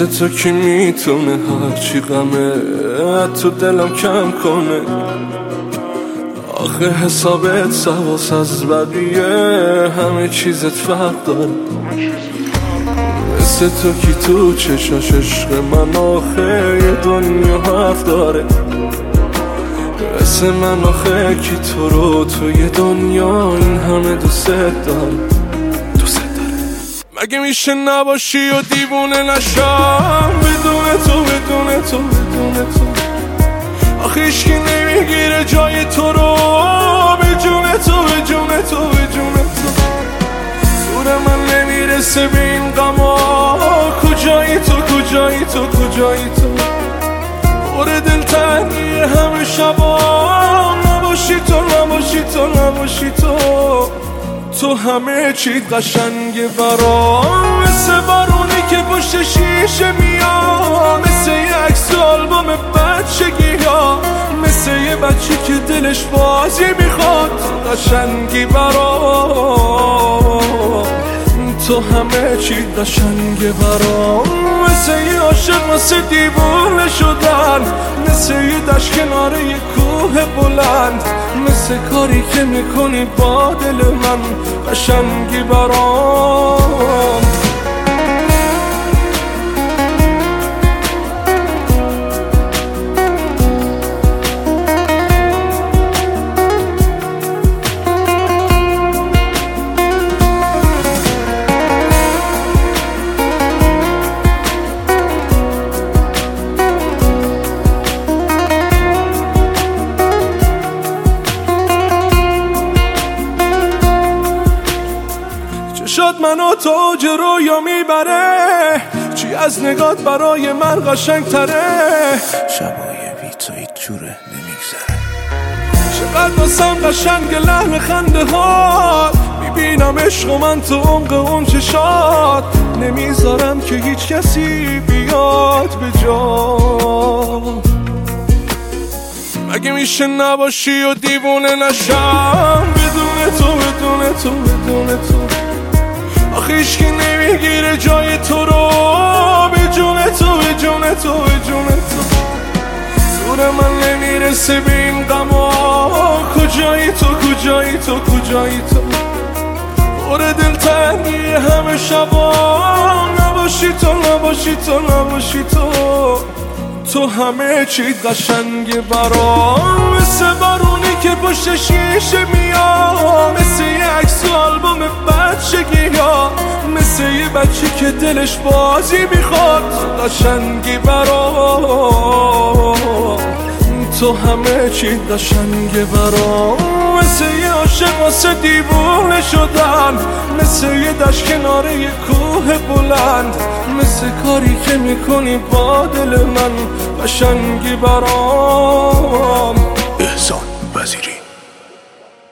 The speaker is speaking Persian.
مثل تو کی میتونه هرچی غمه تو دلم کم کنه؟ آخه حسابت سواس از بقیه، همه چیزت فرق داره. مثل تو کی تو چشاش عشق من آخه یه دنیا حرف داره؟ مثل من آخه کی تو رو تو یه دنیا این همه دوست داره؟ مگه میشه نباشی و دیوونه نشم بدون تو بدون تو بدون تو؟ آخه هیچکی نمیگیره جای تو رو به جون تو به جون تو به جون تو. زور من نمیرسه به این غما، کجایی تو کجایی تو کجایی تو؟ پر دلتنگی همه شبا، نباشی تو نباشی تو نباشی تو. تو همه چی قشنگه برام، مثل بارونی که پشت شیشه میاد، مثل یه عکس آلبوم بچگی ها، مثل یه بچه که دلش بازی میخواد. قشنگی برام، تو همه چی قشنگه برام، مثل یه عاشق مثل دیوونه شدن، مثل یه دشت کنار یه کوه بلند، مثل کاری که میکنی با دل من. قشنگی برام، شد منو تو اوج رویا میبره، چی از نگات برای من قشنگ تره؟ شبای بی تو هیچ جوره نمیگذره. چقدر واسم قشنگ لحن خنده ها، میبینم عشق و من تو عمق اون چشات، نمیذارم که هیچ کسی بیاد به جا. مگه میشه نباشی و دیوونه نشم بدون تو بدون تو بدون تو؟ آخه هیچکی نمیگیره جای تو رو به جون تو به جون تو به جون تو. زور من نمیرسه به این غما، کجایی تو کجایی تو کجایی تو؟ پر دلتنگی همه شبا، نباشی تو نباشی تو نباشی تو. تو همه چی قشنگه برام، مثل بارونی که پشت شیشه میاد، مثل یه عکس آلبوم بچگی ها، مثل یه بچه که دلش بازی میخواد. قشنگی برام، تو همه چی قشنگه برام، مثل یه عاشق واسه دیوونه شدن، مثل یه دشت کنار یه کوه بلند، مثل کاری که میکنی با دل من. قشنگی برام. احسان وزیری.